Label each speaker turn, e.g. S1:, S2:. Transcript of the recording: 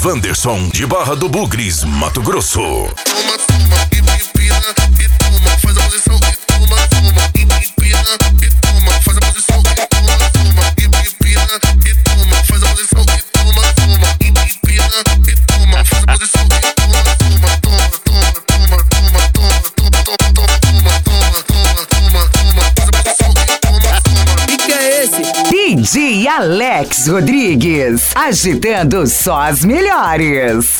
S1: Wanderson de Barra do Bugres, Mato Grosso.
S2: Toma, toma, e empina, e toma, faz a posição, e toma, toma, e empina, e toma, faz a posição, e toma, toma, e empina, e toma, faz a posição, e toma, toma, e empina, e toma, faz a posição, e toma, toma, toma, toma, toma, toma, toma, toma, toma, toma, toma, toma, faz a posição, e toma, toma.
S3: Que é esse?
S4: DJ Alex Rodrigues, agitando só as melhores.